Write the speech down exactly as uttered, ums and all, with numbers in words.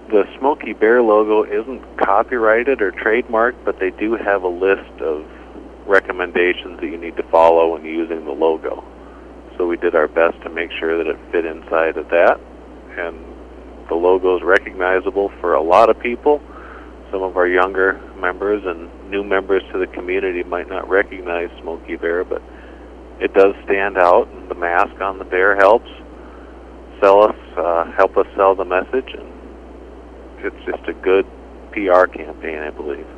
the Smokey Bear logo isn't copyrighted or trademarked, but they do have a list of recommendations that you need to follow when using the logo. So we did our best to make sure that it fit inside of that, and the logo is recognizable for a lot of people. Some of our younger members and new members to the community might not recognize Smokey Bear, but it does stand out, and the mask on the bear helps sell us, uh, help us sell the message, and it's just a good P R campaign, I believe.